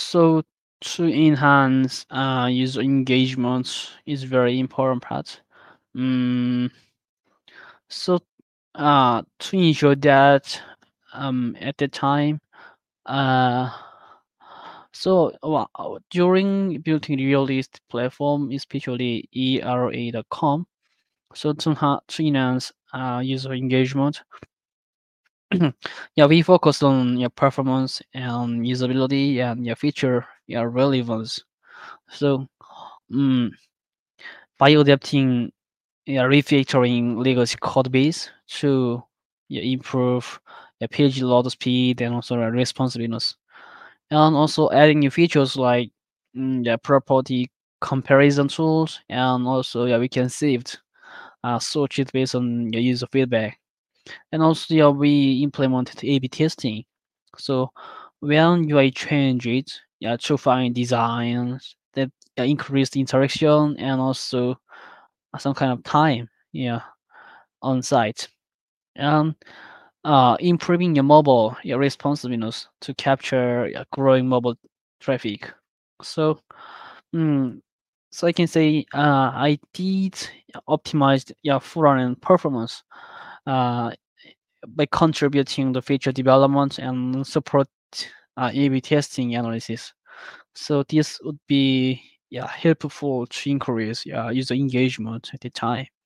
So to enhance user engagement is very important part. Mm, so to ensure that at the time uh during building the realist platform, especially ERA.com, so to enhance user engagement, yeah, we focus on your performance and usability and your feature, your relevance. So, mm, by adapting, yeah, refactoring legacy code base to, yeah, improve page load speed and also responsiveness, and also adding new features like the property comparison tools, and also, yeah, we can save search it based on your user feedback. And also, yeah, we implemented A/B testing. So when UI changes, yeah, to find designs that increase the interaction and also some kind of time, yeah, on site, and improving your mobile, your responsiveness to capture growing mobile traffic. So, mm, so I can say I did optimize your front end performance uh, by contributing the feature development and support A/B testing analysis. So this would be, yeah, helpful to increase user engagement at the time.